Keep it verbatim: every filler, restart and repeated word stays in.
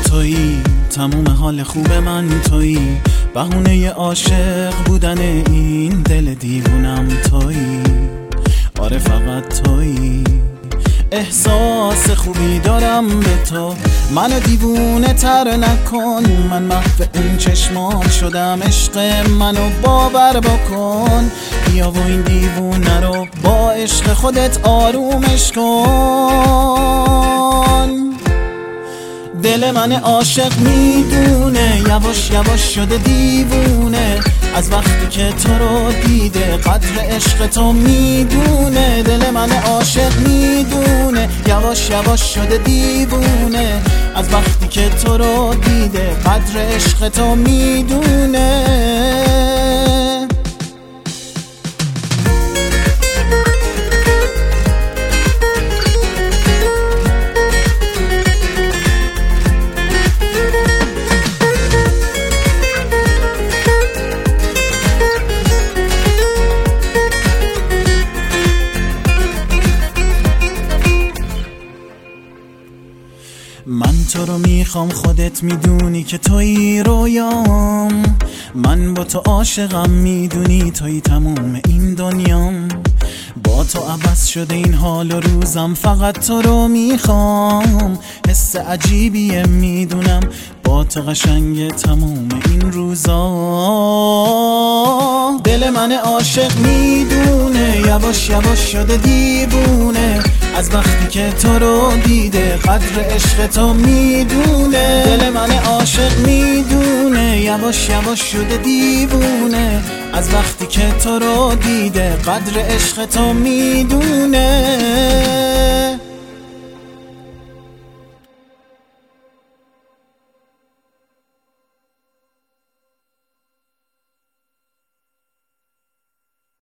تویی، تموم حال خوب من تویی، بهونه عاشق بودن این دل دیوونم تویی. آره فقط تویی. احساس خوبی دارم به تو، منو دیوونه تر نکن، من محو این چشمان شدم، عشق منو باور بکن. بیا و این دیوونه رو با عشق خودت آرومش کن. دل من عاشق میدونه یواش یواش شده دیوونه، از وقتی که تو رو دیده قدر عشق تو میدونه. دل من عاشق میدونه یواش یواش شده دیوونه، از وقتی که تو رو دیده قدر عشق تو میدونه. من تو رو میخوام، خودت میدونی که تویی رویام، من با تو عاشقم، میدونی تویی تموم این دنیام. با تو عوض شده این حال و روزم، فقط تو رو میخوام، حس عجیبیه میدونم، با تو قشنگ تموم این روزا. دل من عاشق میدونه یواش یواش شده دیوونه، از وقتی که تو رو دیده قدر عشق تو میدونه. دل من عاشق میدونه یواش یواش شده دیوونه، از وقتی که تو رو دیده قدر عشق تو میدونه.